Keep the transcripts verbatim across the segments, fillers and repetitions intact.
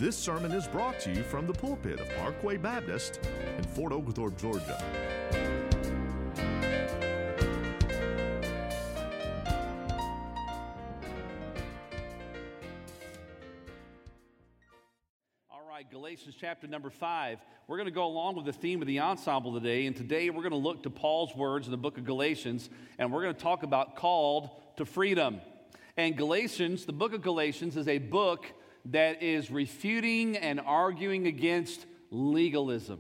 This sermon is brought to you from the pulpit of Parkway Baptist in Fort Oglethorpe, Georgia. All right, Galatians chapter number five. We're going to go along with the theme of the ensemble today, and today we're going to look to Paul's words in the book of Galatians, and we're going to talk about called to freedom. And Galatians, the book of Galatians, is a book that is refuting and arguing against legalism,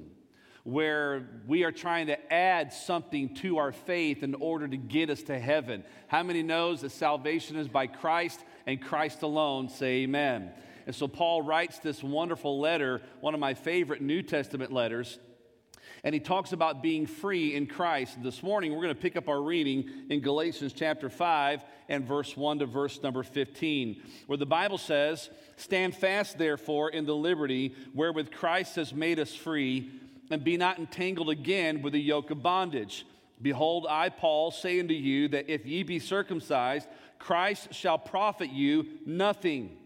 where we are trying to add something to our faith in order to get us to heaven. How many knows that salvation is by Christ and Christ alone? Say amen. And so Paul writes this wonderful letter, one of my favorite New Testament letters, and he talks about being free in Christ. This morning, we're going to pick up our reading in Galatians chapter five and verse one to verse number fifteen, where the Bible says, "Stand fast, therefore, in the liberty wherewith Christ has made us free, and be not entangled again with the yoke of bondage. Behold, I, Paul, say unto you that if ye be circumcised, Christ shall profit you nothing.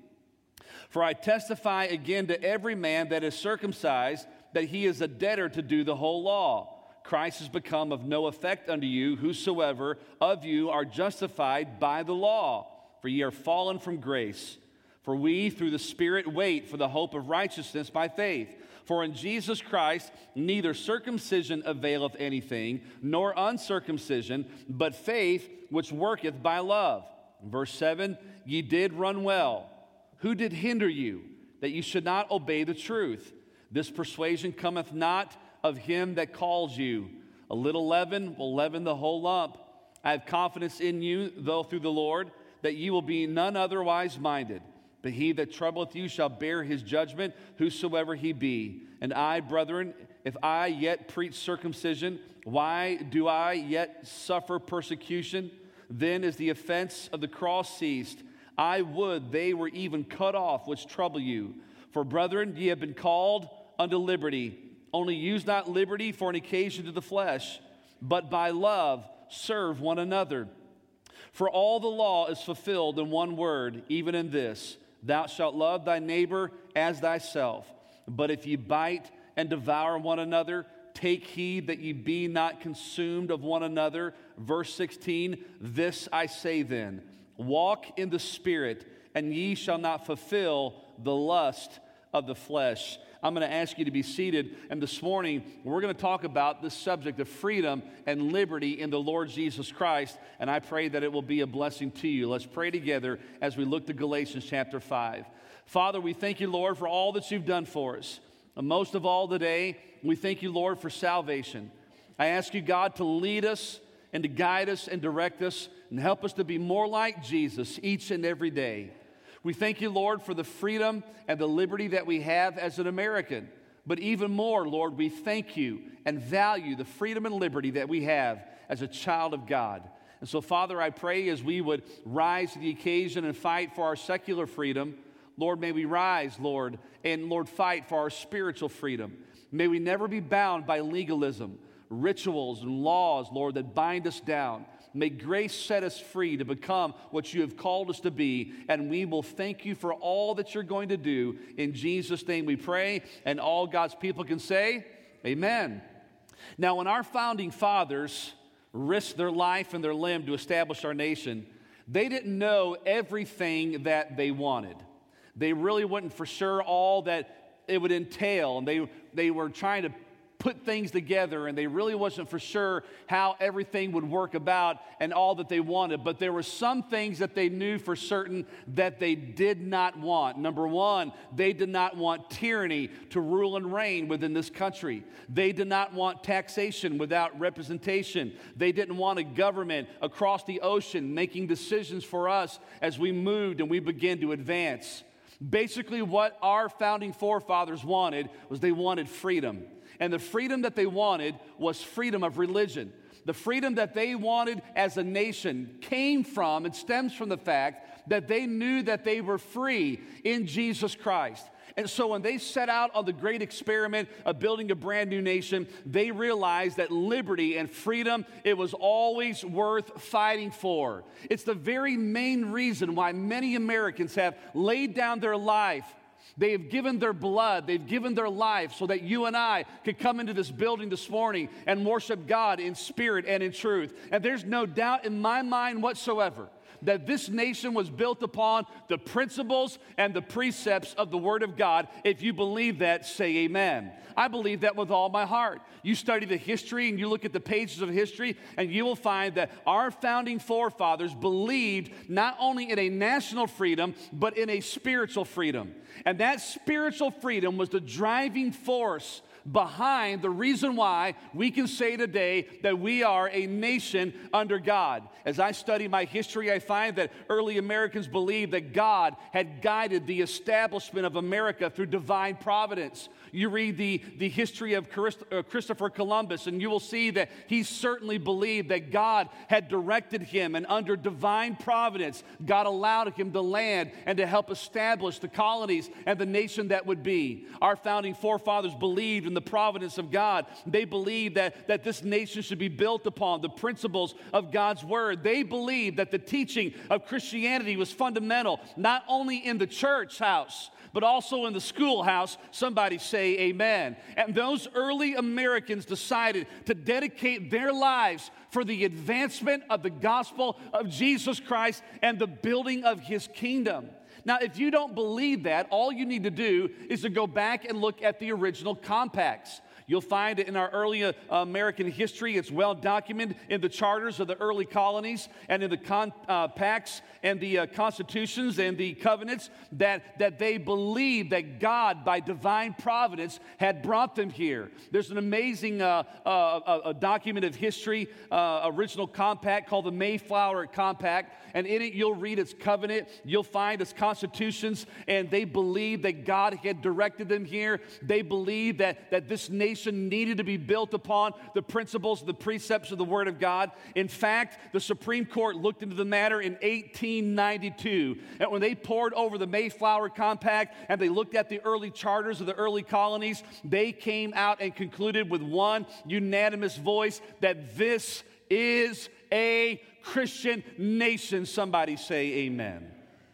For I testify again to every man that is circumcised, that he is a debtor to do the whole law. Christ is become of no effect unto you, whosoever of you are justified by the law. For ye are fallen from grace. For we through the Spirit wait for the hope of righteousness by faith. For in Jesus Christ neither circumcision availeth anything, nor uncircumcision, but faith which worketh by love." Verse seven, "Ye did run well. Who did hinder you, that ye should not obey the truth? This persuasion cometh not of him that calls you. A little leaven will leaven the whole lump. I have confidence in you, though through the Lord, that ye will be none otherwise minded. But he that troubleth you shall bear his judgment, whosoever he be. And I, brethren, if I yet preach circumcision, why do I yet suffer persecution? Then is the offense of the cross ceased. I would they were even cut off which trouble you. For brethren, ye have been called unto liberty. Only use not liberty for an occasion to the flesh, but by love serve one another. For all the law is fulfilled in one word, even in this: Thou shalt love thy neighbor as thyself. But if ye bite and devour one another, take heed that ye be not consumed of one another." Verse sixteen, "This I say then, walk in the Spirit, and ye shall not fulfill the lust of the flesh." I'm going to ask you to be seated, and this morning we're going to talk about this subject of freedom and liberty in the Lord Jesus Christ, and I pray that it will be a blessing to you. Let's pray together as we look to Galatians chapter five. Father, we thank you, Lord, for all that you've done for us. And most of all today, we thank you, Lord, for salvation. I ask you, God, to lead us and to guide us and direct us and help us to be more like Jesus each and every day. We thank you, Lord, for the freedom and the liberty that we have as an American. But even more, Lord, we thank you and value the freedom and liberty that we have as a child of God. And so, Father, I pray as we would rise to the occasion and fight for our secular freedom, Lord, may we rise, Lord, and, Lord, fight for our spiritual freedom. May we never be bound by legalism, rituals, and laws, Lord, that bind us down. May grace set us free to become what you have called us to be, and we will thank you for all that you're going to do. In Jesus' name we pray, and all God's people can say, amen. Now, when our founding fathers risked their life and their limb to establish our nation, they didn't know everything that they wanted. They really wasn't for sure all that it would entail, and they, they were trying to put things together, and they really wasn't for sure how everything would work about and all that they wanted. But there were some things that they knew for certain that they did not want. Number one, they did not want tyranny to rule and reign within this country. They did not want taxation without representation. They didn't want a government across the ocean making decisions for us as we moved and we began to advance. Basically, what our founding forefathers wanted was they wanted freedom. And the freedom that they wanted was freedom of religion. The freedom that they wanted as a nation came from and stems from the fact that they knew that they were free in Jesus Christ. And so when they set out on the great experiment of building a brand new nation, they realized that liberty and freedom, it was always worth fighting for. It's the very main reason why many Americans have laid down their life They have given their blood, they've given their life so that you and I could come into this building this morning and worship God in spirit and in truth. And there's no doubt in my mind whatsoever that this nation was built upon the principles and the precepts of the Word of God. If you believe that, say amen. I believe that with all my heart. You study the history and you look at the pages of history, and you will find that our founding forefathers believed not only in a national freedom, but in a spiritual freedom. And that spiritual freedom was the driving force behind the reason why we can say today that we are a nation under God. As I study my history, I find that early Americans believed that God had guided the establishment of America through divine providence. You read the, the history of Christ, uh, Christopher Columbus, and you will see that he certainly believed that God had directed him, and under divine providence, God allowed him to land and to help establish the colonies and the nation that would be. Our founding forefathers believed in the providence of God. They believed that, that this nation should be built upon the principles of God's Word. They believed that the teaching of Christianity was fundamental, not only in the church house, but also in the schoolhouse. Somebody say amen. And those early Americans decided to dedicate their lives for the advancement of the gospel of Jesus Christ and the building of His kingdom. Now, if you don't believe that, all you need to do is to go back and look at the original compacts. You'll find it in our early uh, American history. It's well documented in the charters of the early colonies and in the compacts uh, and the uh, constitutions and the covenants that, that they believed that God, by divine providence, had brought them here. There's an amazing uh, uh, a document of history, uh, original compact called the Mayflower Compact, and in it you'll read its covenant, you'll find its constitutions, and they believed that God had directed them here. They believed that, that this nation needed to be built upon the principles, the precepts of the Word of God. In fact, the Supreme Court looked into the matter in eighteen ninety-two, and when they pored over the Mayflower Compact and they looked at the early charters of the early colonies, they came out and concluded with one unanimous voice that this is a Christian nation. Somebody say amen.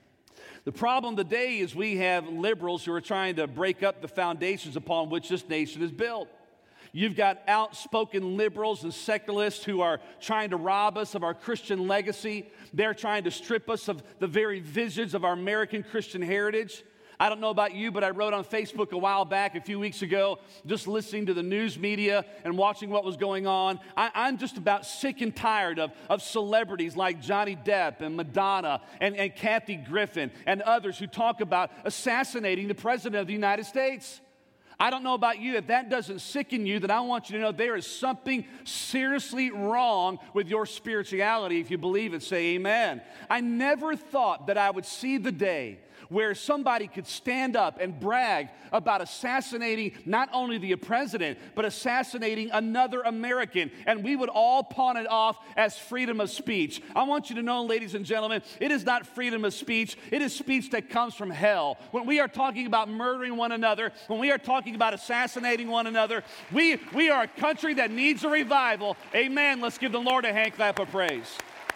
The problem today is we have liberals who are trying to break up the foundations upon which this nation is built. You've got outspoken liberals and secularists who are trying to rob us of our Christian legacy. They're trying to strip us of the very visions of our American Christian heritage. I don't know about you, but I wrote on Facebook a while back, a few weeks ago, just listening to the news media and watching what was going on. I, I'm just about sick and tired of, of celebrities like Johnny Depp and Madonna and, and Kathy Griffin and others who talk about assassinating the President of the United States. I don't know about you. If that doesn't sicken you, then I want you to know there is something seriously wrong with your spirituality. If you believe it, say amen. I never thought that I would see the day where somebody could stand up and brag about assassinating not only the president, but assassinating another American, and we would all pawn it off as freedom of speech. I want you to know, ladies and gentlemen, it is not freedom of speech. It is speech that comes from hell. When we are talking about murdering one another, when we are talking about assassinating one another, we, we are a country that needs a revival. Amen. Let's give the Lord a hand clap of praise.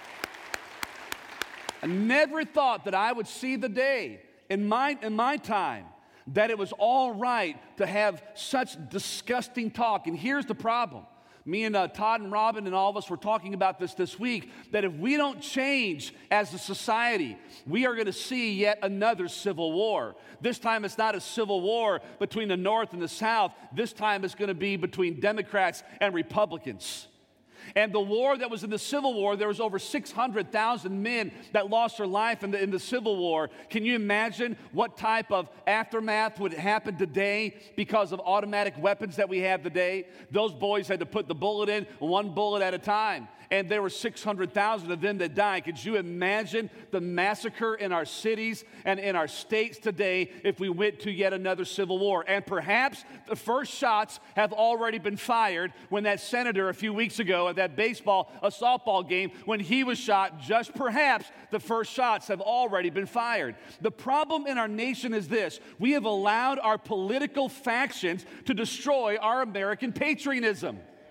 I never thought that I would see the day in my, in my time that it was all right to have such disgusting talk. And here's the problem. Me and uh, Todd and Robin and all of us were talking about this this week, that if we don't change as a society, we are going to see yet another civil war. This time it's not a civil war between the North and the South. This time it's going to be between Democrats and Republicans. And the war that was in the Civil War, there was over six hundred thousand men that lost their life in the, in the Civil War. Can you imagine what type of aftermath would happen today because of automatic weapons that we have today? Those boys had to put the bullet in one bullet at a time. And there were six hundred thousand of them that died. Could you imagine the massacre in our cities and in our states today if we went to yet another civil war? And perhaps the first shots have already been fired when that senator a few weeks ago at that baseball, a softball game, when he was shot, just perhaps the first shots have already been fired. The problem in our nation is this: we have allowed our political factions to destroy our American patriotism.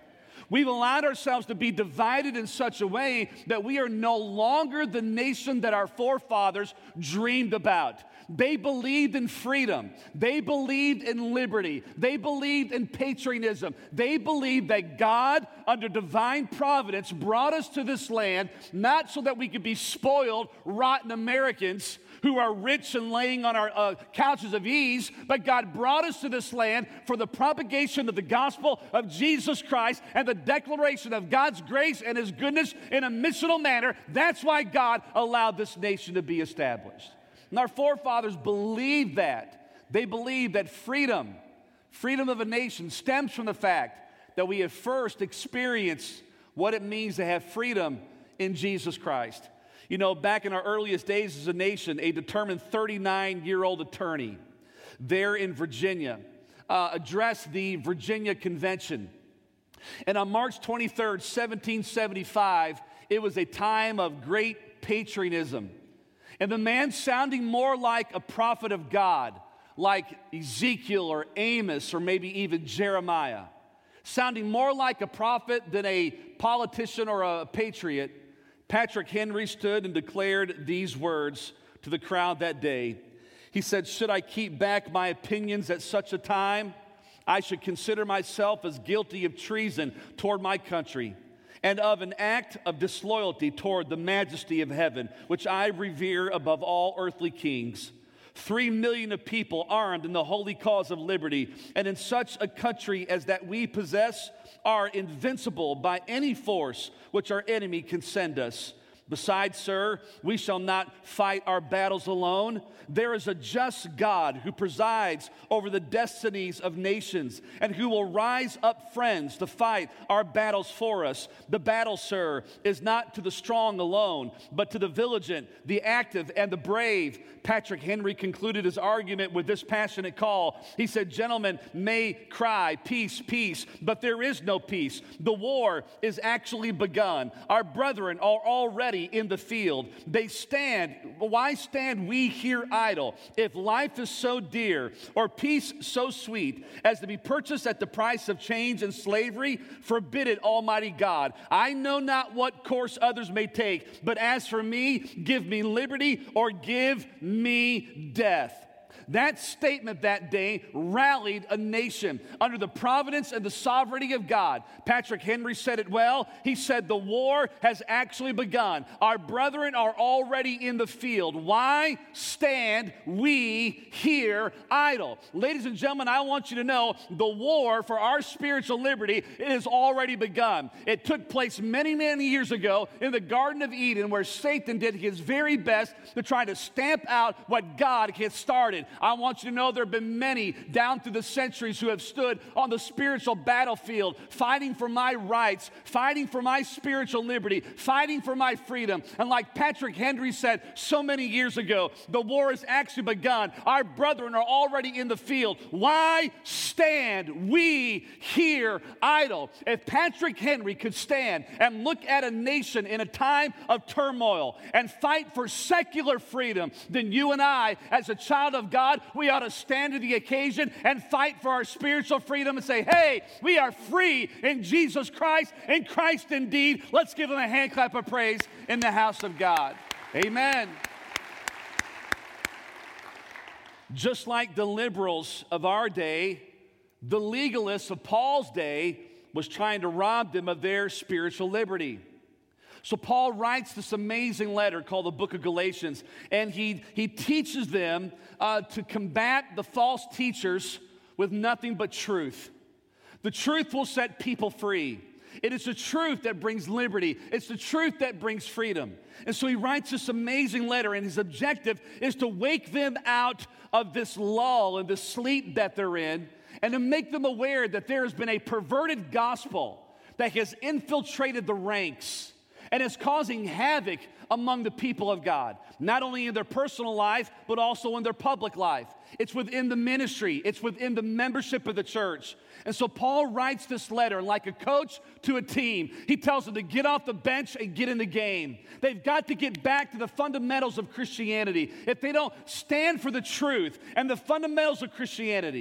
We've allowed ourselves to be divided in such a way that we are no longer the nation that our forefathers dreamed about. They believed in freedom. They believed in liberty. They believed in patriotism. They believed that God, under divine providence, brought us to this land not so that we could be spoiled, rotten Americans who are rich and laying on our uh, couches of ease, but God brought us to this land for the propagation of the gospel of Jesus Christ and the declaration of God's grace and His goodness in a missional manner. That's why God allowed this nation to be established. And our forefathers believed that. They believed that freedom, freedom of a nation, stems from the fact that we have first experienced what it means to have freedom in Jesus Christ. You know, back in our earliest days as a nation, a determined thirty-nine-year-old attorney there in Virginia uh, addressed the Virginia Convention. And on March twenty-third, seventeen seventy-five, it was a time of great patriotism. And the man, sounding more like a prophet of God, like Ezekiel or Amos or maybe even Jeremiah, sounding more like a prophet than a politician or a patriot, Patrick Henry stood and declared these words to the crowd that day. He said, "Should I keep back my opinions at such a time? I should consider myself as guilty of treason toward my country and of an act of disloyalty toward the majesty of heaven, which I revere above all earthly kings. Three million of people armed in the holy cause of liberty, and in such a country as that we possess, are invincible by any force which our enemy can send us. Besides, sir, we shall not fight our battles alone. There is a just God who presides over the destinies of nations and who will rise up friends to fight our battles for us. The battle, sir, is not to the strong alone, but to the vigilant, the active, and the brave." Patrick Henry concluded his argument with this passionate call. He said, "Gentlemen may cry, peace, peace, but there is no peace. The war is actually begun. Our brethren are already in the field. They stand. Why stand we here idle? If life is so dear, or peace so sweet, as to be purchased at the price of chains and slavery, forbid it, Almighty God. I know not what course others may take, but as for me, give me liberty or give me death." That statement that day rallied a nation under the providence and the sovereignty of God. Patrick Henry said it well. He said, "The war has actually begun. Our brethren are already in the field. Why stand we here idle?" Ladies and gentlemen, I want you to know the war for our spiritual liberty, it has already begun. It took place many, many years ago in the Garden of Eden, where Satan did his very best to try to stamp out what God had started. I want you to know there have been many down through the centuries who have stood on the spiritual battlefield, fighting for my rights, fighting for my spiritual liberty, fighting for my freedom. And like Patrick Henry said so many years ago, the war has actually begun. Our brethren are already in the field. Why stand we here idle? If Patrick Henry could stand and look at a nation in a time of turmoil and fight for secular freedom, then you and I, as a child of God, we ought to stand to the occasion and fight for our spiritual freedom and say, "Hey, we are free in Jesus Christ, in Christ indeed." Let's give Him a hand clap of praise in the house of God. Amen. Just like the liberals of our day, the legalists of Paul's day was trying to rob them of their spiritual liberty. So Paul writes this amazing letter called the Book of Galatians, and he, he teaches them uh, to combat the false teachers with nothing but truth. The truth will set people free. It is the truth that brings liberty. It's the truth that brings freedom. And so he writes this amazing letter, and his objective is to wake them out of this lull and this sleep that they're in, and to make them aware that there has been a perverted gospel that has infiltrated the ranks and is causing havoc among the people of God, not only in their personal life, but also in their public life. It's within the ministry. It's within the membership of the church. And so Paul writes this letter, and like a coach to a team, he tells them to get off the bench and get in the game. They've got to get back to the fundamentals of Christianity. If they don't stand for the truth and the fundamentals of Christianity,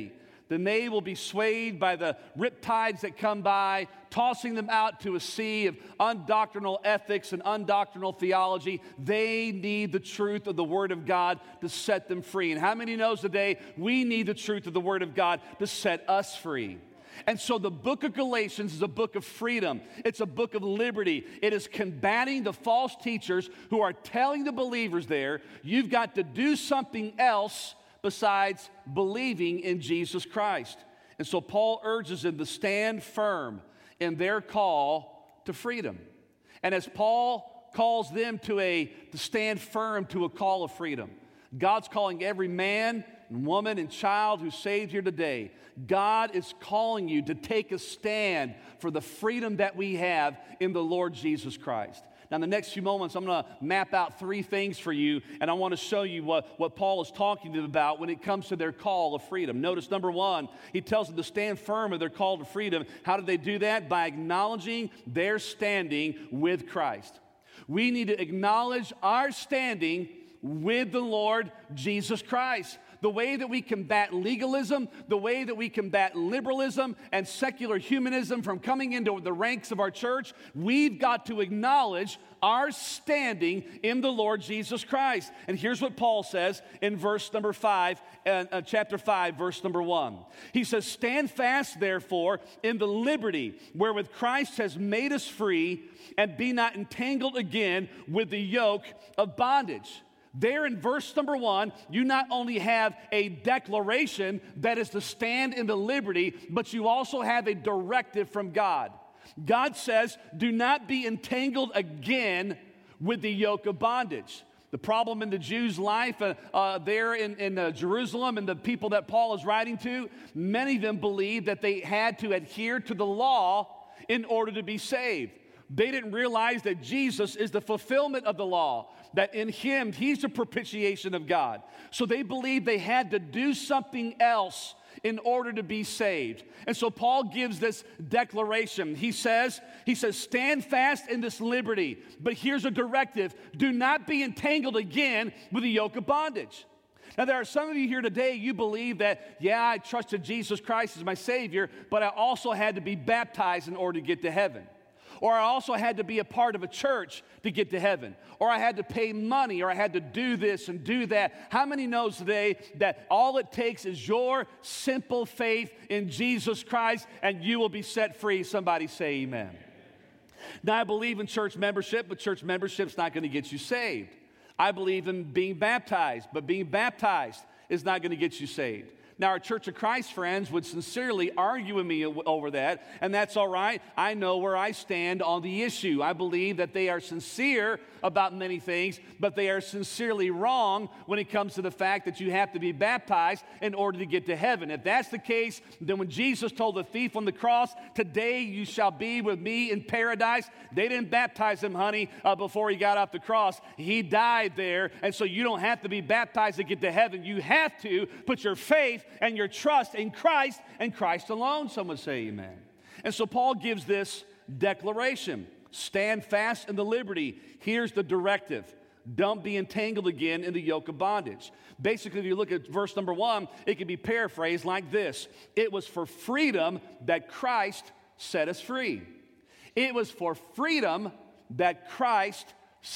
then they will be swayed by the riptides that come by, tossing them out to a sea of undoctrinal ethics and undoctrinal theology. They need the truth of the Word of God to set them free. And how many knows today we need the truth of the Word of God to set us free? And so the book of Galatians is a book of freedom. It's a book of liberty. It is combating the false teachers who are telling the believers there, you've got to do something else besides believing in Jesus Christ. And so Paul urges them to stand firm in their call to freedom. And as Paul calls them to a to stand firm to a call of freedom, God's calling every man and woman and child who's saved here today. God is calling you to take a stand for the freedom that we have in the Lord Jesus Christ. Now, in the next few moments, I'm going to map out three things for you, and I want to show you what, what Paul is talking to them about when it comes to their call of freedom. Notice, number one, he tells them to stand firm in their call to freedom. How do they do that? By acknowledging their standing with Christ. We need to acknowledge our standing with the Lord Jesus Christ. The way that we combat legalism, the way that we combat liberalism and secular humanism from coming into the ranks of our church, we've got to acknowledge our standing in the Lord Jesus Christ. And here's what Paul says in verse number five, uh, uh, chapter five, verse number one. He says, "Stand fast, therefore, in the liberty wherewith Christ has made us free, and be not entangled again with the yoke of bondage." There in verse number one, you not only have a declaration that is to stand in the liberty, but you also have a directive from God. God says, do not be entangled again with the yoke of bondage. The problem in the Jews' life uh, uh, there in, in uh, Jerusalem and the people that Paul is writing to, many of them believed that they had to adhere to the law in order to be saved. They didn't realize that Jesus is the fulfillment of the law, that in Him, He's the propitiation of God. So they believed they had to do something else in order to be saved. And so Paul gives this declaration. He says, he says, stand fast in this liberty. But here's a directive. Do not be entangled again with the yoke of bondage. Now, there are some of you here today, you believe that, yeah, I trusted Jesus Christ as my Savior, but I also had to be baptized in order to get to heaven. Or I also had to be a part of a church to get to heaven. Or I had to pay money, or I had to do this and do that. How many knows today that all it takes is your simple faith in Jesus Christ and you will be set free? Somebody say amen. Now, I believe in church membership, but church membership's not going to get you saved. I believe in being baptized, but being baptized is not going to get you saved. Now, our Church of Christ friends would sincerely argue with me over that, and that's all right. I know where I stand on the issue. I believe that they are sincere about many things, but they are sincerely wrong when it comes to the fact that you have to be baptized in order to get to heaven. If that's the case, then when Jesus told the thief on the cross, today you shall be with me in paradise, they didn't baptize him, honey, uh, before he got off the cross. He died there, and so you don't have to be baptized to get to heaven. You have to put your faith and your trust in Christ and Christ alone. Someone say amen. And so Paul gives this declaration. Stand fast in the liberty. Here's the directive. Don't be entangled again in the yoke of bondage. Basically, if you look at verse number one, it can be paraphrased like this. It was for freedom that Christ set us free. It was for freedom that Christ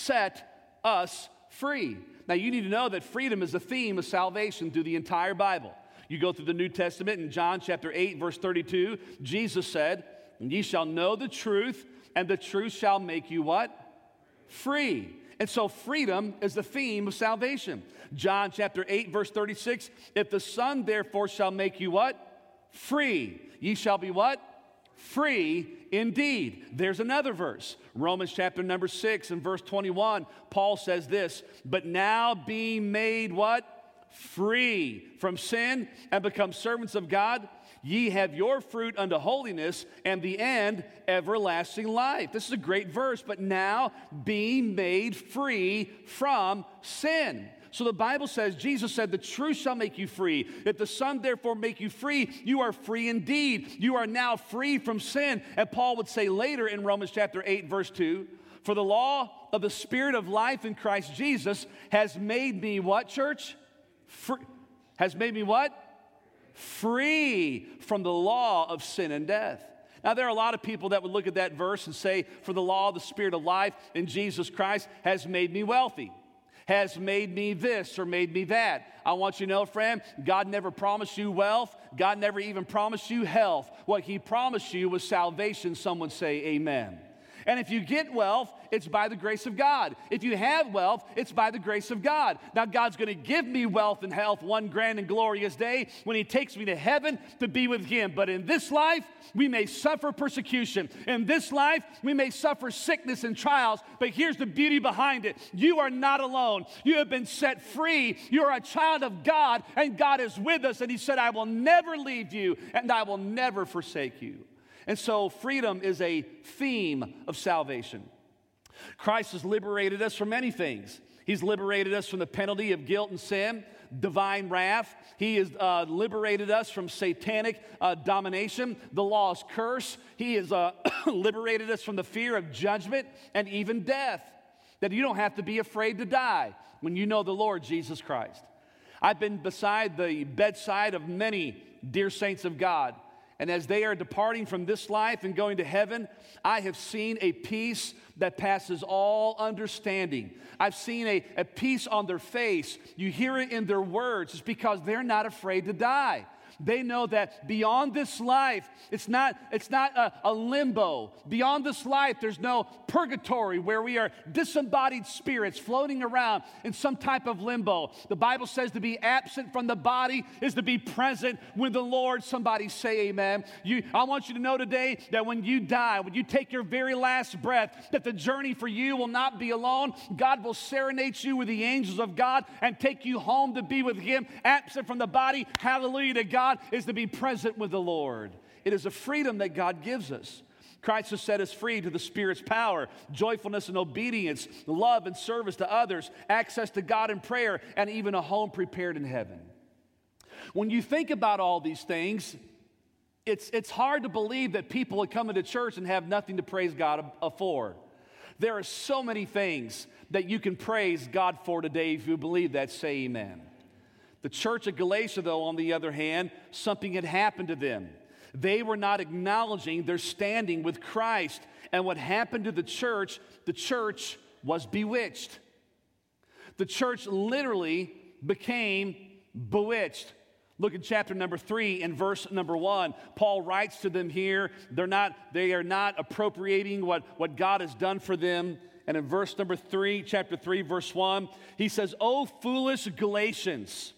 set us free. Now, you need to know that freedom is the theme of salvation through the entire Bible. You go through the New Testament in John chapter eight, verse thirty-two, Jesus said, "And ye shall know the truth, and the truth shall make you" what? Free. And so freedom is the theme of salvation. John chapter eight, verse thirty-six, "If the Son therefore shall make you" what? Free. Ye shall be what? Free indeed. There's another verse. Romans chapter number six and verse twenty-one, Paul says this, "But now being made" what? Free from sin and become servants of God, ye have your fruit unto holiness, and the end everlasting life. This is a great verse. But now being made free from sin. So the Bible says, Jesus said, the truth shall make you free. If the Son therefore make you free, you are free indeed. You are now free from sin. And Paul would say later in Romans chapter eight, verse two, "For the law of the Spirit of life in Christ Jesus has made me" what, church? Free. Has made me what? free from the law of sin and death. Now, there are a lot of people that would look at that verse and say, for the law of the Spirit of life in Jesus Christ has made me wealthy, has made me this or made me that. I want you to know, friend, God never promised you wealth. God never even promised you health. What He promised you was salvation. Someone say amen. And if you get wealth, it's by the grace of God. If you have wealth, it's by the grace of God. Now, God's going to give me wealth and health one grand and glorious day when He takes me to heaven to be with Him. But in this life, we may suffer persecution. In this life, we may suffer sickness and trials. But here's the beauty behind it. You are not alone. You have been set free. You are a child of God, and God is with us. And He said, I will never leave you, and I will never forsake you. And so freedom is a theme of salvation. Christ has liberated us from many things. He's liberated us from the penalty of guilt and sin, divine wrath. He has uh, liberated us from satanic uh, domination, the law's curse. He has uh, liberated us from the fear of judgment and even death, that you don't have to be afraid to die when you know the Lord Jesus Christ. I've been beside the bedside of many dear saints of God. And as they are departing from this life and going to heaven, I have seen a peace that passes all understanding. I've seen a, a peace on their face. You hear it in their words. It's because they're not afraid to die. They know that beyond this life, it's not, it's not a, a limbo. Beyond this life, there's no purgatory where we are disembodied spirits floating around in some type of limbo. The Bible says to be absent from the body is to be present with the Lord. Somebody say amen. You, I want you to know today that when you die, when you take your very last breath, that the journey for you will not be alone. God will serenade you with the angels of God and take you home to be with Him. Absent from the body, hallelujah to God, is to be present with the Lord. It is a freedom that God gives us. Christ has set us free to the Spirit's power, joyfulness and obedience, love and service to others, access to God in prayer, and even a home prepared in heaven. When you think about all these things, it's, it's hard to believe that people would come into church and have nothing to praise God for. There are so many things that you can praise God for today. If you believe that, say amen. The church of Galatia, though, on the other hand, something had happened to them. They were not acknowledging their standing with Christ. And what happened to the church, the church was bewitched. The church literally became bewitched. Look at chapter number three and verse number one. Paul writes to them here. They're not, they are not appropriating what, what God has done for them. And in verse number three, chapter three, verse one, he says, O foolish Galatians,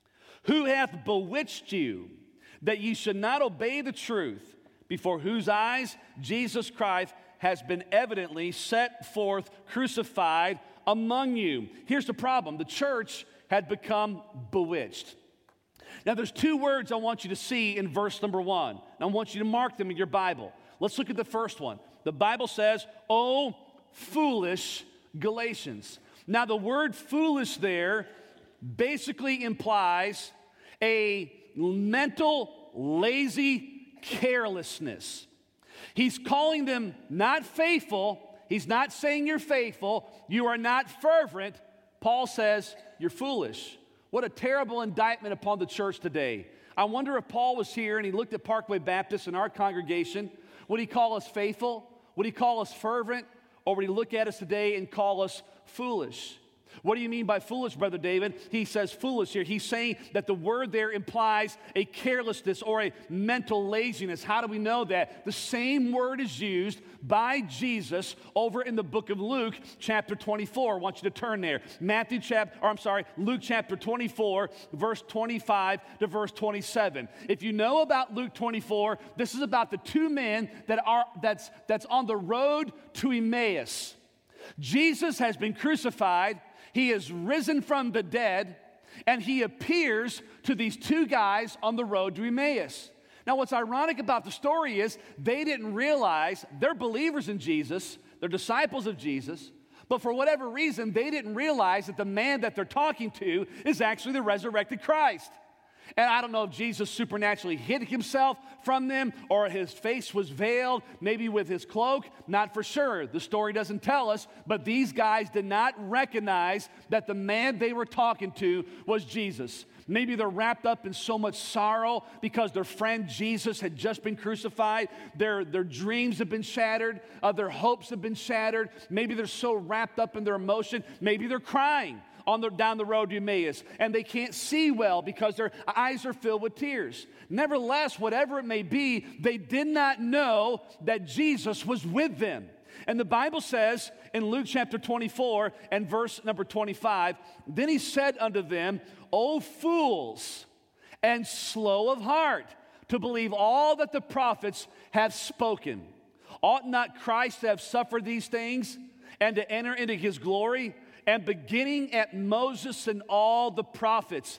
who hath bewitched you, that ye should not obey the truth, before whose eyes Jesus Christ has been evidently set forth, crucified among you. Here's the problem. The church had become bewitched. Now, there's two words I want you to see in verse number one. And I want you to mark them in your Bible. Let's look at the first one. The Bible says, O foolish Galatians. Now, the word foolish there basically implies a mental, lazy carelessness. He's calling them not faithful. He's not saying you're faithful. You are not fervent. Paul says you're foolish. What a terrible indictment upon the church today. I wonder if Paul was here and he looked at Parkway Baptist and our congregation, would he call us faithful? Would he call us fervent? Or would he look at us today and call us foolish? What do you mean by foolish, Brother David? He says foolish here. He's saying that the word there implies a carelessness or a mental laziness. How do we know that? The same word is used by Jesus over in the book of Luke, chapter twenty-four. I want you to turn there. Matthew chapter, or I'm sorry, Luke chapter twenty-four, verse twenty-five to verse twenty-seven. If you know about Luke twenty-four, this is about the two men that are that's that's on the road to Emmaus. Jesus has been crucified. He is risen from the dead, and he appears to these two guys on the road to Emmaus. Now, what's ironic about the story is they didn't realize they're believers in Jesus, they're disciples of Jesus, but for whatever reason, they didn't realize that the man that they're talking to is actually the resurrected Christ. And I don't know if Jesus supernaturally hid himself from them or his face was veiled, maybe with his cloak. Not for sure. The story doesn't tell us. But these guys did not recognize that the man they were talking to was Jesus. Maybe they're wrapped up in so much sorrow because their friend Jesus had just been crucified. Their, their dreams have been shattered. Uh, their hopes have been shattered. Maybe they're so wrapped up in their emotion. Maybe they're crying on the, down the road to Emmaus, and they can't see well because their eyes are filled with tears. Nevertheless, whatever it may be, they did not know that Jesus was with them. And the Bible says in Luke chapter twenty-four and verse number twenty-five, then he said unto them, O fools, and slow of heart, to believe all that the prophets have spoken. Ought not Christ to have suffered these things, and to enter into his glory? And beginning at Moses and all the prophets,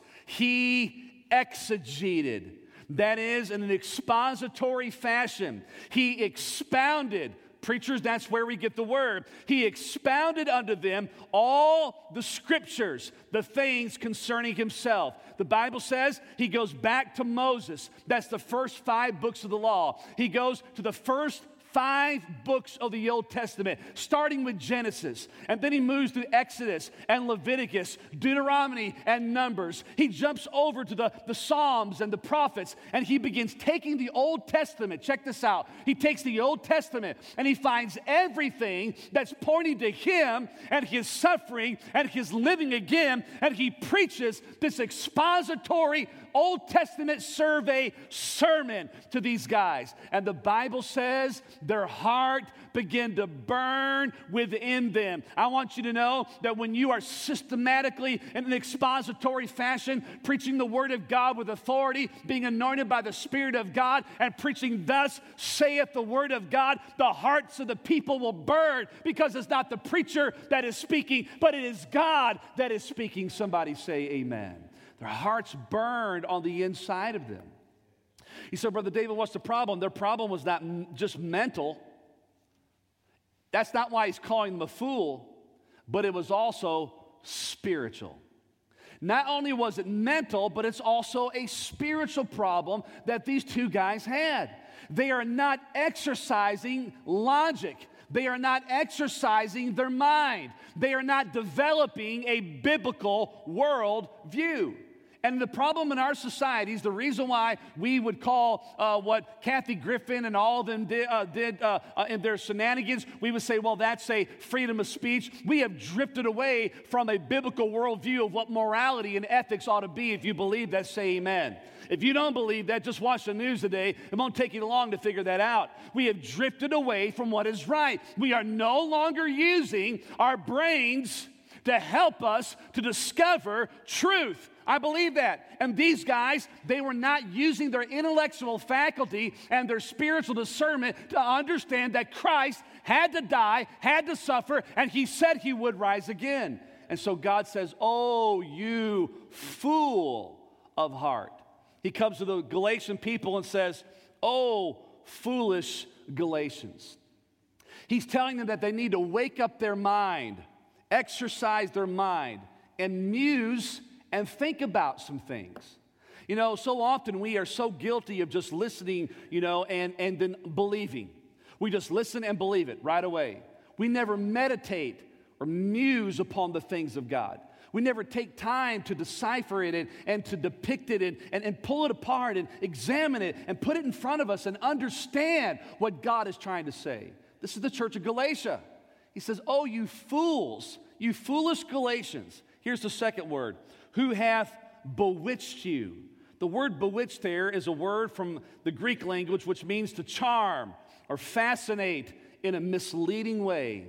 he exegeted. That is, in an expository fashion. He expounded. Preachers, that's where we get the word. He expounded unto them all the scriptures, the things concerning himself. The Bible says he goes back to Moses. That's the first five books of the law. He goes to the first five books of the Old Testament, starting with Genesis, and then he moves through Exodus and Leviticus, Deuteronomy and Numbers. He jumps over to the, the Psalms and the prophets, and he begins taking the Old Testament. Check this out. He takes the Old Testament, and he finds everything that's pointing to him and his suffering and his living again, and he preaches this expository Old Testament survey sermon to these guys. And the Bible says their heart began to burn within them. I want you to know that when you are systematically in an expository fashion preaching the Word of God with authority, being anointed by the Spirit of God, and preaching thus saith the Word of God, the hearts of the people will burn, because it's not the preacher that is speaking, but it is God that is speaking. Somebody say amen. Their hearts burned on the inside of them. He said, Brother David, what's the problem? Their problem was not just mental. That's not why he's calling them a fool, but it was also spiritual. Not only was it mental, but it's also a spiritual problem that these two guys had. They are not exercising logic. They are not exercising their mind. They are not developing a biblical world view. And the problem in our societies, the reason why we would call uh, what Kathy Griffin and all of them did, uh, did uh, uh, in their shenanigans, we would say, well, that's a freedom of speech. We have drifted away from a biblical worldview of what morality and ethics ought to be. If you believe that, say amen. If you don't believe that, just watch the news today. It won't take you long to figure that out. We have drifted away from what is right. We are no longer using our brains to help us to discover truth. I believe that. And these guys, they were not using their intellectual faculty and their spiritual discernment to understand that Christ had to die, had to suffer, and he said he would rise again. And so God says, oh, you fool of heart. He comes to the Galatian people and says, oh, foolish Galatians. He's telling them that they need to wake up their mind, exercise their mind, and muse and think about some things. You know, so often we are so guilty of just listening, you know, and, and then believing. We just listen and believe it right away. We never meditate or muse upon the things of God. We never take time to decipher it and, and to depict it and, and, and pull it apart and examine it and put it in front of us and understand what God is trying to say. This is the church of Galatia. He says, oh, you fools, you foolish Galatians. Here's the second word. Who hath bewitched you? The word bewitched there is a word from the Greek language which means to charm or fascinate in a misleading way.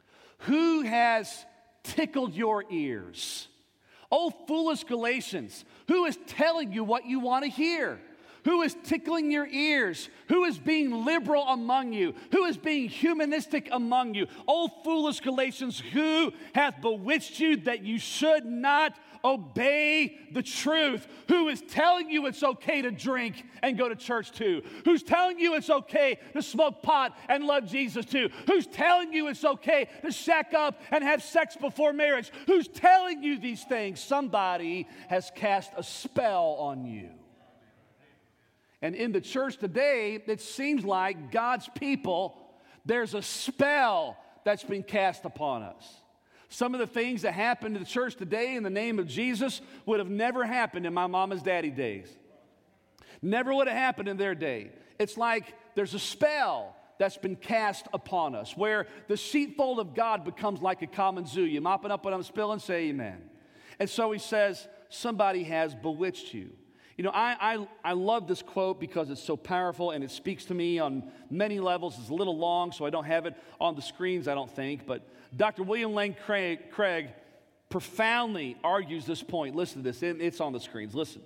Who has tickled your ears? Oh, foolish Galatians, who is telling you what you want to hear? Who is tickling your ears? Who is being liberal among you? Who is being humanistic among you? O foolish Galatians, who hath bewitched you that you should not obey the truth? Who is telling you it's okay to drink and go to church too? Who's telling you it's okay to smoke pot and love Jesus too? Who's telling you it's okay to shack up and have sex before marriage? Who's telling you these things? Somebody has cast a spell on you. And in the church today, it seems like God's people, there's a spell that's been cast upon us. Some of the things that happen to the church today in the name of Jesus would have never happened in my mom and daddy days. Never would have happened in their day. It's like there's a spell that's been cast upon us where the sheepfold of God becomes like a common zoo. You mopping up what I'm spilling? Say amen. And so he says, somebody has bewitched you. You know, I, I, I love this quote because it's so powerful and it speaks to me on many levels. It's a little long, so I don't have it on the screens, I don't think. But Doctor William Lane Craig, Craig profoundly argues this point. Listen to this. It's on the screens. Listen.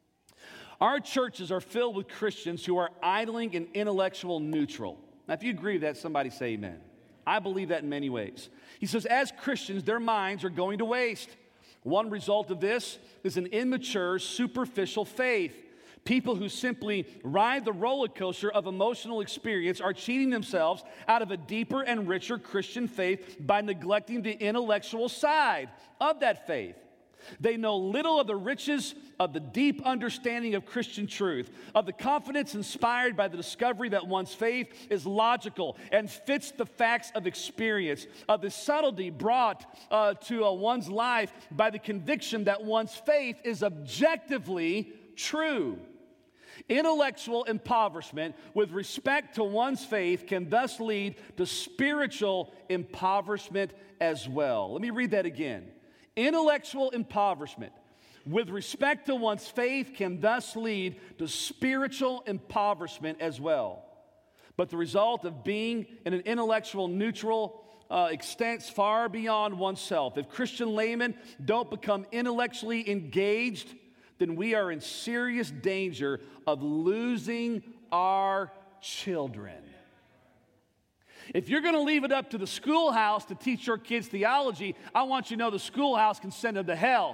Our churches are filled with Christians who are idling and intellectual neutral. Now, if you agree with that, somebody say amen. I believe that in many ways. He says, as Christians, their minds are going to waste. One result of this is an immature, superficial faith. People who simply ride the roller coaster of emotional experience are cheating themselves out of a deeper and richer Christian faith by neglecting the intellectual side of that faith. They know little of the riches of the deep understanding of Christian truth, of the confidence inspired by the discovery that one's faith is logical and fits the facts of experience, of the subtlety brought uh, to uh, one's life by the conviction that one's faith is objectively true. Intellectual impoverishment with respect to one's faith can thus lead to spiritual impoverishment as well. Let me read that again. Intellectual impoverishment with respect to one's faith can thus lead to spiritual impoverishment as well. But the result of being in an intellectual neutral uh, extends far beyond oneself. If Christian laymen don't become intellectually engaged, then we are in serious danger of losing our children. If you're going to leave it up to the schoolhouse to teach your kids theology, I want you to know the schoolhouse can send them to hell.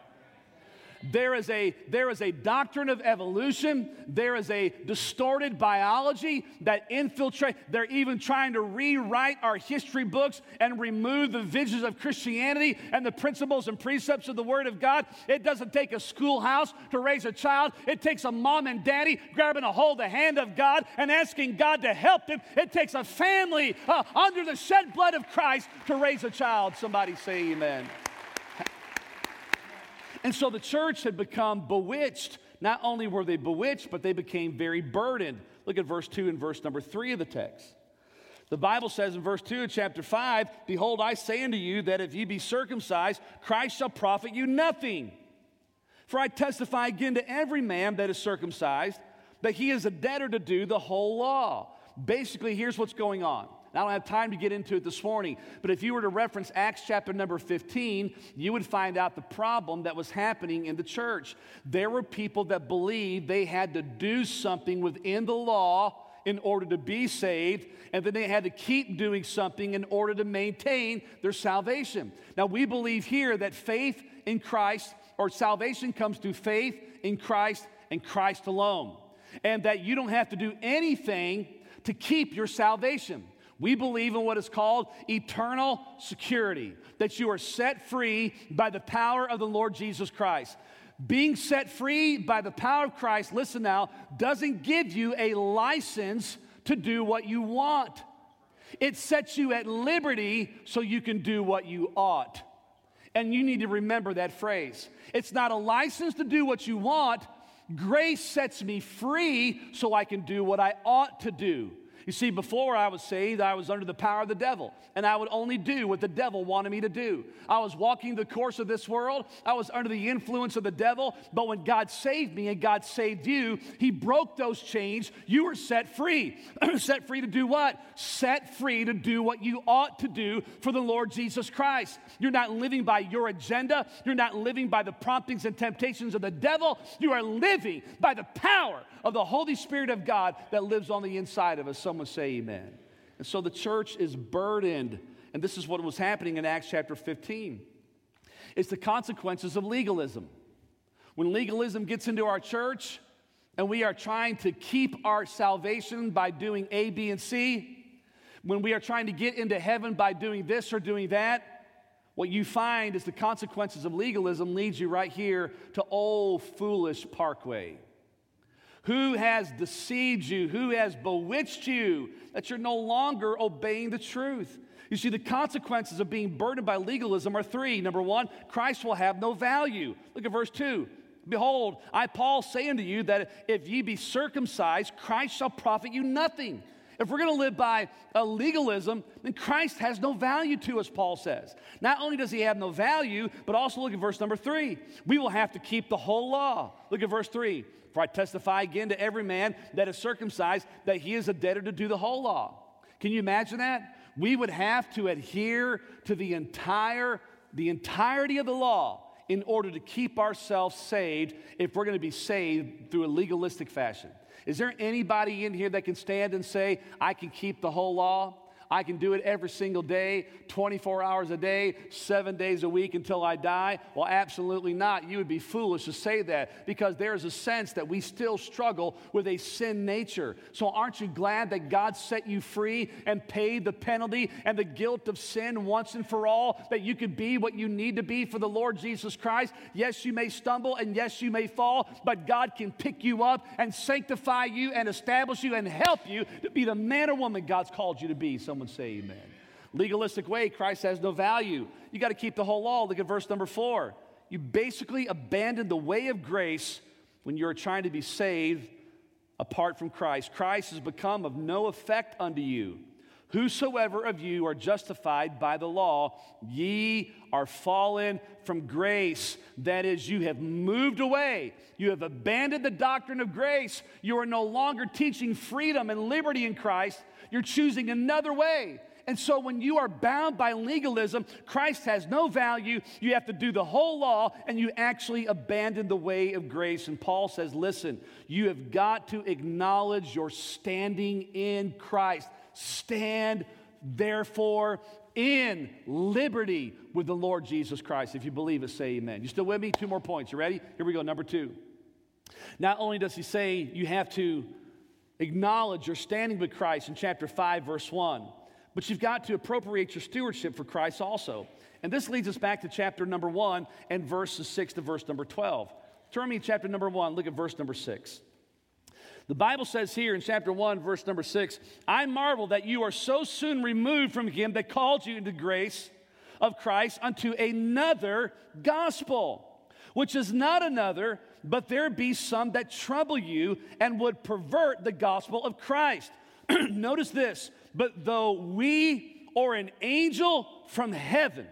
There is a, there is a doctrine of evolution. There is a distorted biology that infiltrates. They're even trying to rewrite our history books and remove the visions of Christianity and the principles and precepts of the Word of God. It doesn't take a schoolhouse to raise a child. It takes a mom and daddy grabbing a hold of the hand of God and asking God to help them. It takes a family uh, under the shed blood of Christ to raise a child. Somebody say amen. And so the church had become bewitched. Not only were they bewitched, but they became very burdened. Look at verse two and verse number three of the text. The Bible says in verse two of chapter five, behold, I say unto you that if ye be circumcised, Christ shall profit you nothing. For I testify again to every man that is circumcised, that he is a debtor to do the whole law. Basically, here's what's going on. I don't have time to get into it this morning, but if you were to reference Acts chapter number fifteen, you would find out the problem that was happening in the church. There were people that believed they had to do something within the law in order to be saved, and then they had to keep doing something in order to maintain their salvation. Now, we believe here that faith in Christ, or salvation comes through faith in Christ and Christ alone, and that you don't have to do anything to keep your salvation. We believe in what is called eternal security, that you are set free by the power of the Lord Jesus Christ. Being set free by the power of Christ, listen now, doesn't give you a license to do what you want. It sets you at liberty so you can do what you ought. And you need to remember that phrase. It's not a license to do what you want. Grace sets me free so I can do what I ought to do. You see, before I was saved, I was under the power of the devil, and I would only do what the devil wanted me to do. I was walking the course of this world. I was under the influence of the devil, but when God saved me and God saved you, He broke those chains. You were set free. Set free to do what? Set free to do what you ought to do for the Lord Jesus Christ. You're not living by your agenda. You're not living by the promptings and temptations of the devil. You are living by the power of the Holy Spirit of God that lives on the inside of us. Someone say amen. And so the church is burdened, and this is what was happening in Acts chapter fifteen. It's the consequences of legalism. When legalism gets into our church and we are trying to keep our salvation by doing A, B, and C, when we are trying to get into heaven by doing this or doing that, what you find is the consequences of legalism leads you right here to old foolish Parkway. Who has deceived you? Who has bewitched you that you're no longer obeying the truth? You see, the consequences of being burdened by legalism are three. Number one, Christ will have no value. Look at verse two. Behold, I, Paul, say unto you that if ye be circumcised, Christ shall profit you nothing. If we're going to live by a legalism, then Christ has no value to us, Paul says. Not only does he have no value, but also look at verse number three. We will have to keep the whole law. Look at verse three. For I testify again to every man that is circumcised that he is a debtor to do the whole law. Can you imagine that? We would have to adhere to the entire, the entirety of the law in order to keep ourselves saved if we're going to be saved through a legalistic fashion. Is there anybody in here that can stand and say, I can keep the whole law? I can do it every single day, twenty-four hours a day, seven days a week until I die? Well, absolutely not. You would be foolish to say that because there is a sense that we still struggle with a sin nature. So aren't you glad that God set you free and paid the penalty and the guilt of sin once and for all, that you could be what you need to be for the Lord Jesus Christ? Yes, you may stumble and yes, you may fall, but God can pick you up and sanctify you and establish you and help you to be the man or woman God's called you to be. Someone say amen. Legalistic way, Christ has no value. You got to keep the whole law. Look at verse number four. You basically abandon the way of grace when you're trying to be saved apart from Christ. Christ has become of no effect unto you. Whosoever of you are justified by the law, ye are fallen from grace. That is, you have moved away. You have abandoned the doctrine of grace. You are no longer teaching freedom and liberty in Christ. You're choosing another way. And so when you are bound by legalism, Christ has no value. You have to do the whole law, and you actually abandon the way of grace. And Paul says, listen, you have got to acknowledge your standing in Christ. Stand, therefore, in liberty with the Lord Jesus Christ. If you believe it, say amen. You still with me? Two more points. You ready? Here we go. Number two. Not only does he say you have to acknowledge your standing with Christ in chapter five, verse one, but you've got to appropriate your stewardship for Christ also. And this leads us back to chapter number one and verses six to verse number twelve. Turn me to chapter number one. Look at verse number six. The Bible says here in chapter one, verse number six, I marvel that you are so soon removed from him that called you into grace of Christ unto another gospel, which is not another, but there be some that trouble you and would pervert the gospel of Christ. Notice this, but though we or an angel from heaven.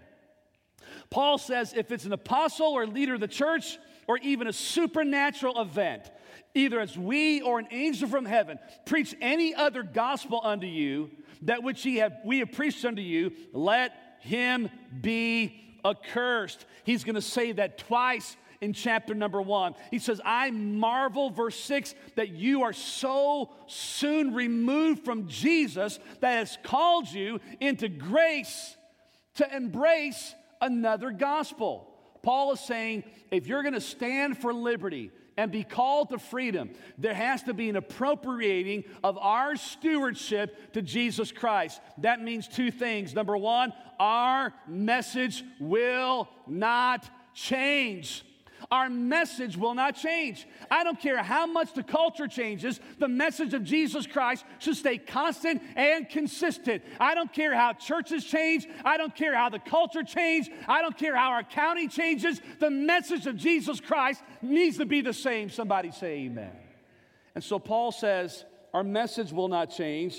Paul says if it's an apostle or leader of the church or even a supernatural event, either as we or an angel from heaven preach any other gospel unto you, that which he have, we have preached unto you, let him be accursed. He's going to say that twice in chapter number one. He says, I marvel, verse six, that you are so soon removed from Jesus that has called you into grace to embrace another gospel. Paul is saying, if you're going to stand for liberty and be called to freedom, there has to be an appropriating of our stewardship to Jesus Christ. That means two things. Number one, our message will not change. Our message will not change. I don't care how much the culture changes, the message of Jesus Christ should stay constant and consistent. I don't care how churches change. I don't care how the culture changes. I don't care how our county changes. The message of Jesus Christ needs to be the same. Somebody say amen. And so Paul says, our message will not change.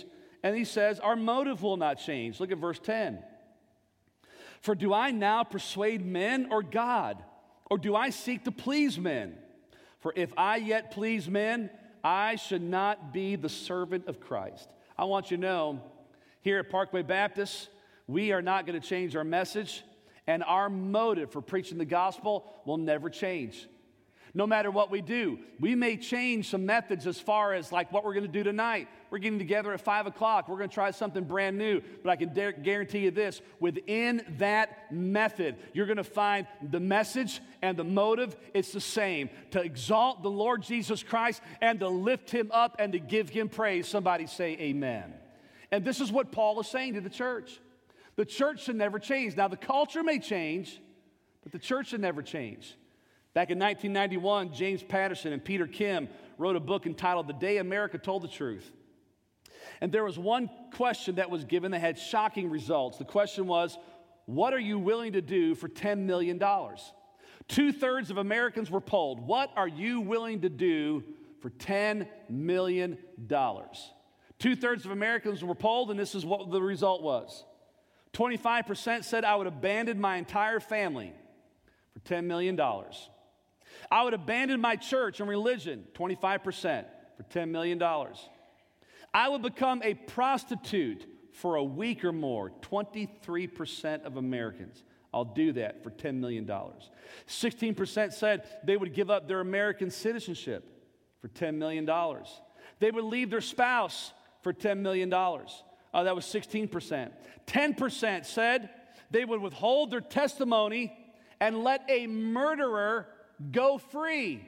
And he says, our motive will not change. Look at verse ten. For do I now persuade men or God? Or do I seek to please men? For if I yet please men, I should not be the servant of Christ. I want you to know, here at Parkway Baptist, we are not going to change our message, and our motive for preaching the gospel will never change. No matter what we do, we may change some methods as far as like what we're going to do tonight. We're getting together at five o'clock. We're going to try something brand new. But I can dare, guarantee you this, within that method, you're going to find the message and the motive, it's the same. To exalt the Lord Jesus Christ and to lift him up and to give him praise. Somebody say amen. And this is what Paul is saying to the church. The church should never change. Now, the culture may change, but the church should never change. Back in nineteen ninety-one, James Patterson and Peter Kim wrote a book entitled The Day America Told the Truth. And there was one question that was given that had shocking results. The question was, what are you willing to do for ten million dollars? Two-thirds of Americans were polled. What are you willing to do for ten million dollars? Two-thirds of Americans were polled, and this is what the result was. twenty-five percent said, I would abandon my entire family for ten million dollars. I would abandon my church and religion, twenty-five percent, for ten million dollars. I would become a prostitute for a week or more, twenty-three percent of Americans. I'll do that for ten million dollars. sixteen percent said they would give up their American citizenship for ten million dollars. They would leave their spouse for ten million dollars. Uh, that was sixteen percent. ten percent said they would withhold their testimony and let a murderer go free.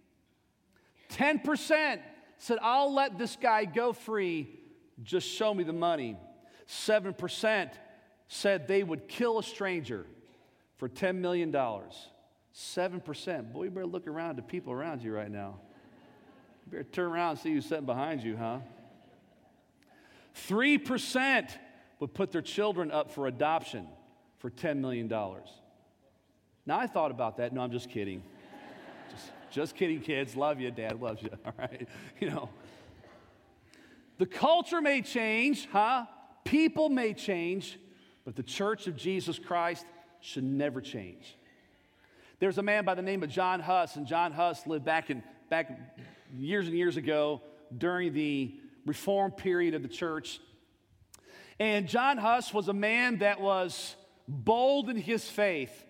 ten percent said, I'll let this guy go free, just show me the money. seven percent said they would kill a stranger for ten million dollars. seven percent. Boy, you better look around to people around you right now. You better turn around and see who's sitting behind you, huh? three percent would put their children up for adoption for ten million dollars. Now, I thought about that. No, I'm just kidding. Just, just kidding, kids. Love you. Dad loves you. All right. You know, the culture may change, huh? People may change, but the church of Jesus Christ should never change. There's a man by the name of John Huss, and John Huss lived back in back years and years ago during the Reform period of the church. And John Huss was a man that was bold in his faith.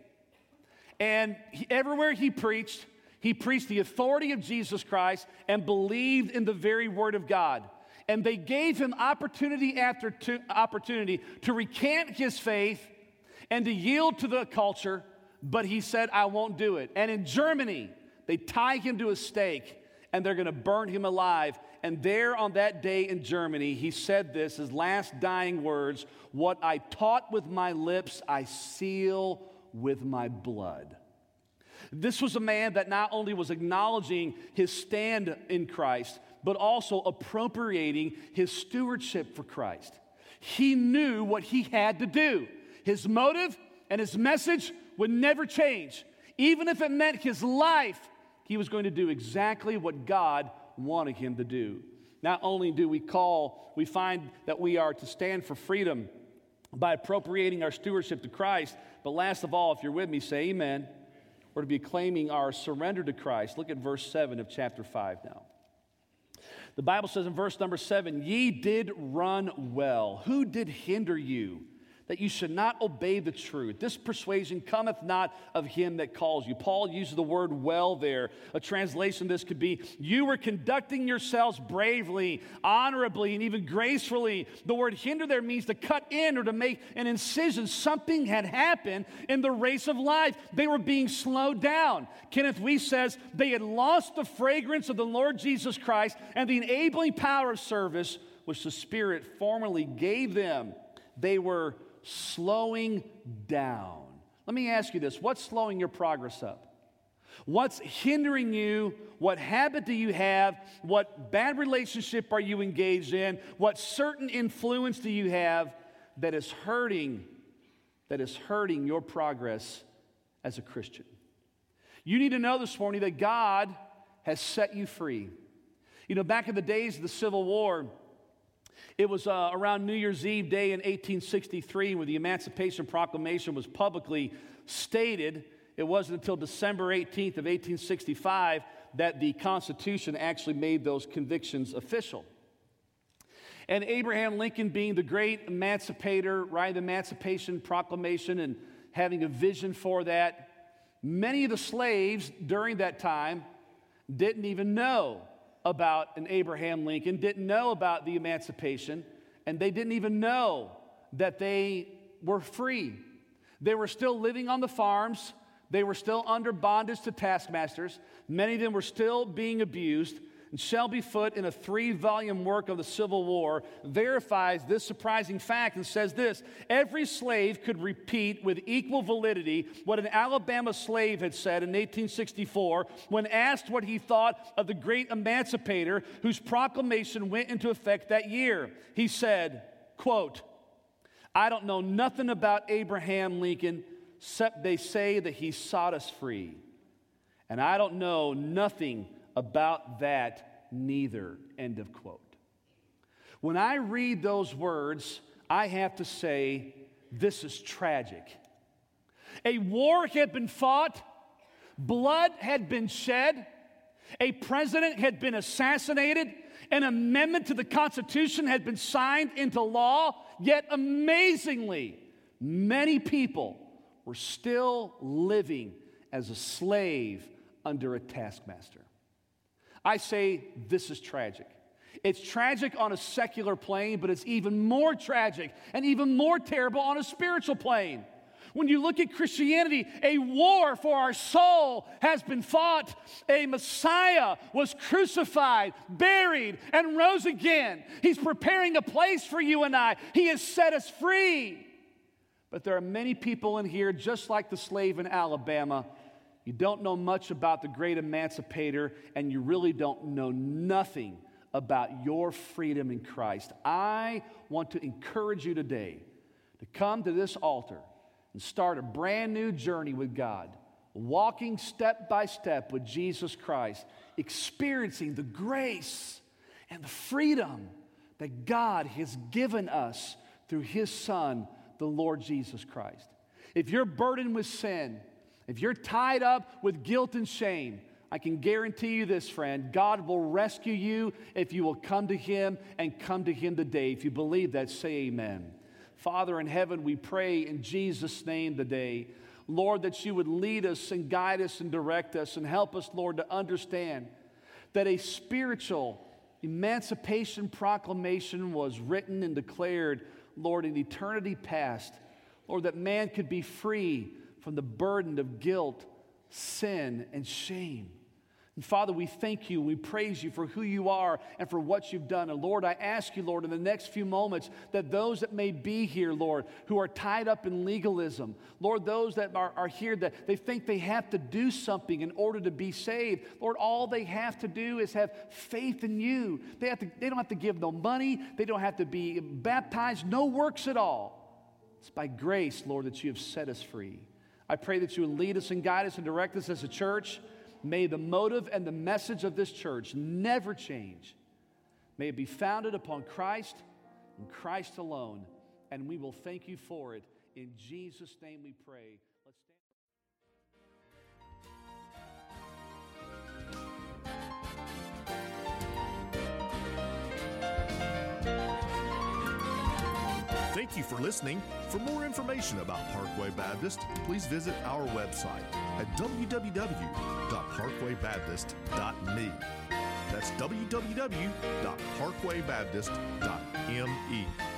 And he, everywhere he preached, he preached the authority of Jesus Christ and believed in the very word of God. And they gave him opportunity after to, opportunity to recant his faith and to yield to the culture, but he said, I won't do it. And in Germany, they tie him to a stake, and they're going to burn him alive. And there on that day in Germany, he said this, his last dying words, what I taught with my lips, I seal with my blood. This was a man that not only was acknowledging his stand in Christ, but also appropriating his stewardship for Christ. He knew what he had to do. His motive and his message would never change. Even if it meant his life, he was going to do exactly what God wanted him to do. Not only do we call, we find that we are to stand for freedom by appropriating our stewardship to Christ, but last of all, if you're with me, say amen. We're to be claiming our surrender to Christ. Look at verse seven of chapter five now. The Bible says in verse number seven, ye did run well. Who did hinder you that you should not obey the truth? This persuasion cometh not of him that calls you. Paul uses the word well there. A translation of this could be, you were conducting yourselves bravely, honorably, and even gracefully. The word hinder there means to cut in or to make an incision. Something had happened in the race of life. They were being slowed down. Kenneth Weiss says they had lost the fragrance of the Lord Jesus Christ and the enabling power of service which the Spirit formerly gave them. They were slowing down. Let me ask you this. What's slowing your progress up? What's hindering you? What habit do you have? What bad relationship are you engaged in? What certain influence do you have that is hurting, that is hurting your progress as a Christian? You need to know this morning that God has set you free. You know, back in the days of the Civil War, It was uh, around New Year's Eve day in eighteen sixty-three when the Emancipation Proclamation was publicly stated. It wasn't until December eighteenth of eighteen sixty-five that the Constitution actually made those convictions official. And Abraham Lincoln, being the great emancipator, writing the Emancipation Proclamation and having a vision for that, many of the slaves during that time didn't even know about an Abraham Lincoln, didn't know about the emancipation, and they didn't even know that they were free. They were still living on the farms. They were still under bondage to taskmasters. Many of them were still being abused. And Shelby Foote, in a three-volume work of the Civil War, verifies this surprising fact and says this: every slave could repeat with equal validity what an Alabama slave had said in eighteen sixty-four when asked what he thought of the great emancipator whose proclamation went into effect that year. He said, quote, "I don't know nothing about Abraham Lincoln except they say that he sought us free. And I don't know nothing about that neither," end of quote. When I read those words, I have to say, this is tragic. A war had been fought, blood had been shed, a president had been assassinated, an amendment to the Constitution had been signed into law, yet amazingly, many people were still living as a slave under a taskmaster. I say this is tragic. It's tragic on a secular plane, but it's even more tragic and even more terrible on a spiritual plane. When you look at Christianity, a war for our soul has been fought. A Messiah was crucified, buried, and rose again. He's preparing a place for you and I. He has set us free. But there are many people in here, just like the slave in Alabama. You don't know much about the great emancipator, and you really don't know nothing about your freedom in Christ. I want to encourage you today to come to this altar and start a brand new journey with God, walking step by step with Jesus Christ, experiencing the grace and the freedom that God has given us through His Son, the Lord Jesus Christ. If you're burdened with sin, if you're tied up with guilt and shame, I can guarantee you this, friend, God will rescue you if you will come to Him and come to Him today. If you believe that, say amen. Father in heaven, we pray in Jesus' name today, Lord, that you would lead us and guide us and direct us and help us, Lord, to understand that a spiritual emancipation proclamation was written and declared, Lord, in eternity past. Lord, that man could be free from the burden of guilt, sin, and shame. And Father, we thank you, we praise you for who you are and for what you've done. And Lord, I ask you, Lord, in the next few moments, that those that may be here, Lord, who are tied up in legalism, Lord, those that are, are here that they think they have to do something in order to be saved, Lord, all they have to do is have faith in you. They have to, they don't have to give no money. They don't have to be baptized, no works at all. It's by grace, Lord, that you have set us free. I pray that you would lead us and guide us and direct us as a church. May the motive and the message of this church never change. May it be founded upon Christ and Christ alone. And we will thank you for it. In Jesus' name we pray. Let's stand. Thank you for listening. For more information about Parkway Baptist, please visit our website at w w w dot parkway baptist dot m e. That's w w w dot parkway baptist dot m e.